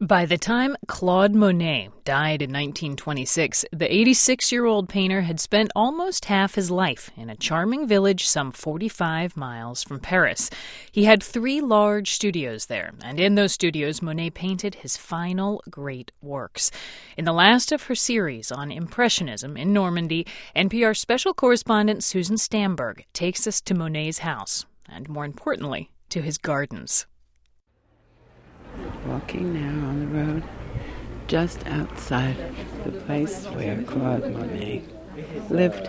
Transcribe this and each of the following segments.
By the time Claude Monet died in 1926, the 86-year-old painter had spent almost half his life in a charming village some 45 miles from Paris. He had 3 large studios there, and in those studios, Monet painted his final great works. In the last of her series on Impressionism in Normandy, NPR special correspondent Susan Stamberg takes us to Monet's house, and more importantly, to his gardens. Walking now on the road just outside the place where Claude Monet lived,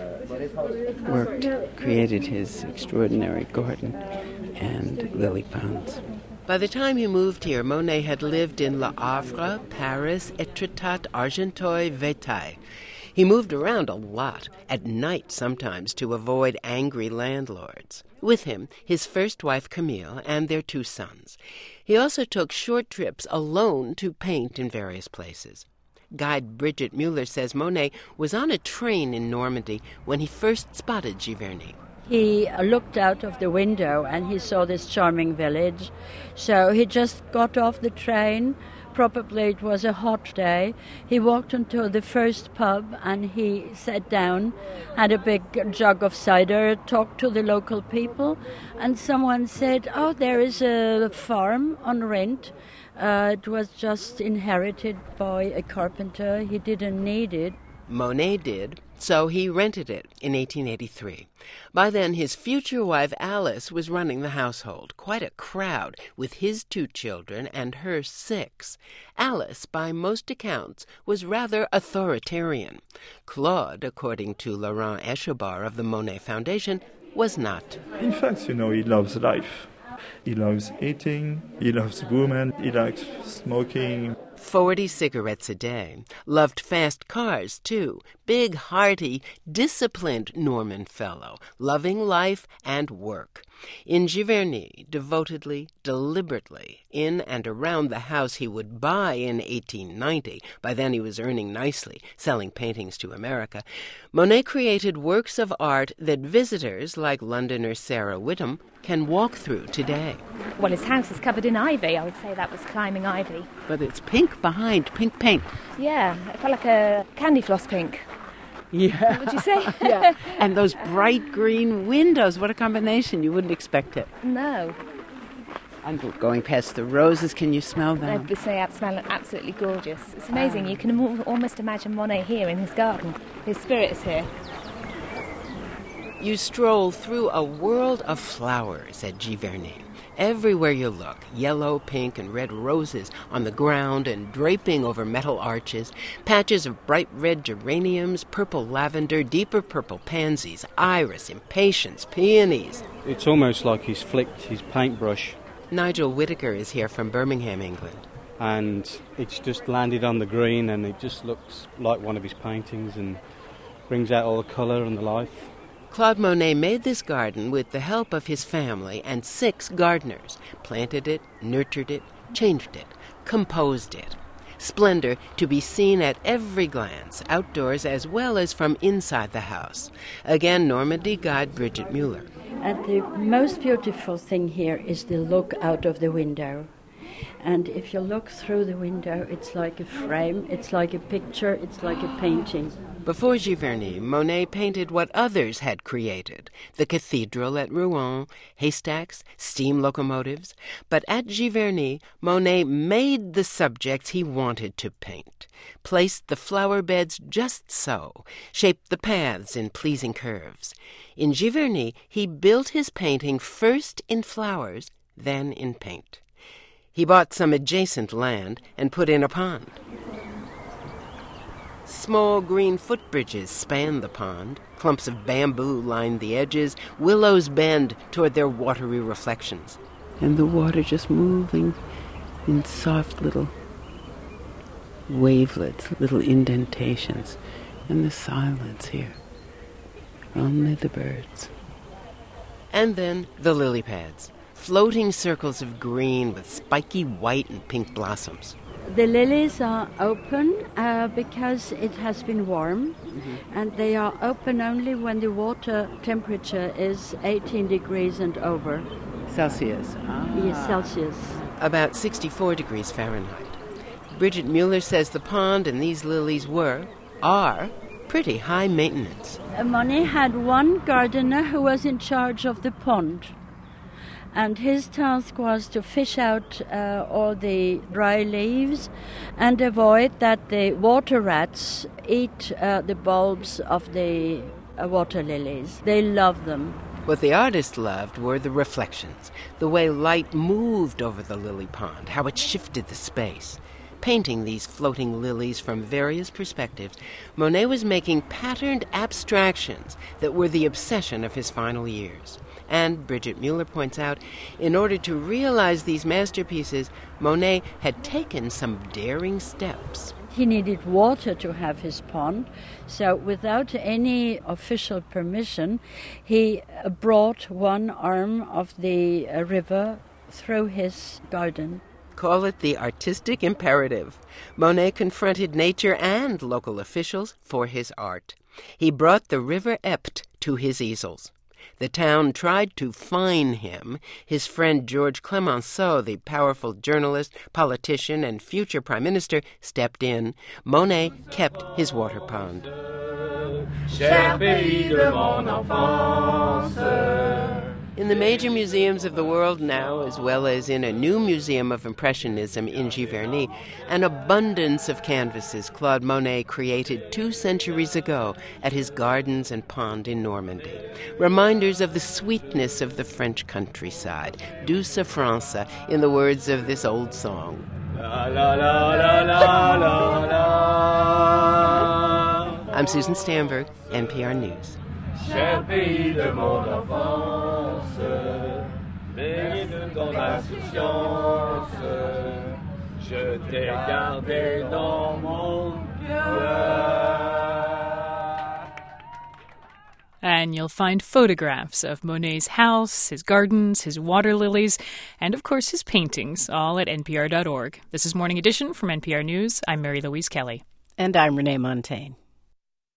worked, created his extraordinary garden and lily ponds. By the time he moved here, Monet had lived in Le Havre, Paris, Étretat, Argenteuil, Versailles. He moved around a lot, at night sometimes, to avoid angry landlords. With him, his first wife Camille and their 2 sons. He also took short trips alone to paint in various places. Guide Bridget Mueller says Monet was on a train in Normandy when he first spotted Giverny. He looked out of the window and he saw this charming village. So he just got off the train. Probably it was a hot day. He walked into the first pub and he sat down, had a big jug of cider, talked to the local people, and someone said, "Oh, there is a farm on rent." It was just inherited by a carpenter. He didn't need it. Monet did, so he rented it in 1883. By then, his future wife Alice was running the household, quite a crowd, with his 2 children and her 6. Alice, by most accounts, was rather authoritarian. Claude, according to Laurent Eschebar of the Monet Foundation, was not. In fact, he loves life. He loves eating, he loves women, he likes smoking. 40 cigarettes a day. Loved fast cars, too. Big, hearty, disciplined Norman fellow, loving life and work. In Giverny, devotedly, deliberately, in and around the house he would buy in 1890, by then he was earning nicely, selling paintings to America, Monet created works of art that visitors, like Londoner Sarah Whittam, can walk through today. Well, his house is covered in ivy. I would say that was climbing ivy. But it's pink behind, pink paint. Yeah, it felt like a candy floss pink. Yeah. What would you say? Yeah. And those bright green windows, what a combination. You wouldn't expect it. No. And going past the roses, can you smell them? They smell absolutely gorgeous. It's amazing. You can almost imagine Monet here in his garden. His spirit is here. You stroll through a world of flowers at Giverny. Everywhere you look, yellow, pink, and red roses on the ground and draping over metal arches, patches of bright red geraniums, purple lavender, deeper purple pansies, iris, impatiens, peonies. It's almost like he's flicked his paintbrush. Nigel Whittaker is here from Birmingham, England. And it's just landed on the green and it just looks like one of his paintings and brings out all the colour and the life. Claude Monet made this garden with the help of his family and 6 gardeners, planted it, nurtured it, changed it, composed it. Splendor to be seen at every glance, outdoors as well as from inside the house. Again, Normandy guide Bridget Mueller. And the most beautiful thing here is the look out of the window. And if you look through the window, it's like a frame, it's like a picture, it's like a painting. Before Giverny, Monet painted what others had created, the cathedral at Rouen, haystacks, steam locomotives. But at Giverny, Monet made the subjects he wanted to paint, placed the flower beds just so, shaped the paths in pleasing curves. In Giverny, he built his painting first in flowers, then in paint. He bought some adjacent land and put in a pond. Small green footbridges spanned the pond. Clumps of bamboo lined the edges. Willows bend toward their watery reflections. And the water just moving in soft little wavelets, little indentations. And the silence here. Only the birds. And then the lily pads. Floating circles of green with spiky white and pink blossoms. The lilies are open because it has been warm, and they are open only when the water temperature is 18 degrees and over. Celsius. Yes, Celsius. About 64 degrees Fahrenheit. Bridget Mueller says the pond and these lilies are pretty high maintenance. Monet had one gardener who was in charge of the pond. And his task was to fish out all the dry leaves and avoid that the water rats eat the bulbs of the water lilies. They love them. What the artist loved were the reflections, the way light moved over the lily pond, how it shifted the space. Painting these floating lilies from various perspectives, Monet was making patterned abstractions that were the obsession of his final years. And, Bridget Mueller points out, in order to realize these masterpieces, Monet had taken some daring steps. He needed water to have his pond, so without any official permission, he brought one arm of the river through his garden. Call it the artistic imperative. Monet confronted nature and local officials for his art. He brought the River Epte to his easels. The town tried to fine him. His friend Georges Clemenceau, the powerful journalist, politician, and future prime minister, stepped in. Monet kept his water pond. In the major museums of the world now, as well as in a new museum of Impressionism in Giverny, an abundance of canvases Claude Monet created 2 centuries ago at his gardens and pond in Normandy. Reminders of the sweetness of the French countryside, douce France, in the words of this old song. La, la, la, la, la, la, la. I'm Susan Stamberg, NPR News. Cher pays de mon enfance, baigné de ton insouciance, je t'ai gardé dans mon cœur. And you'll find photographs of Monet's house, his gardens, his water lilies, and of course his paintings, all at npr.org. This is Morning Edition from NPR News. I'm Mary Louise Kelly. And I'm Renee Montagne.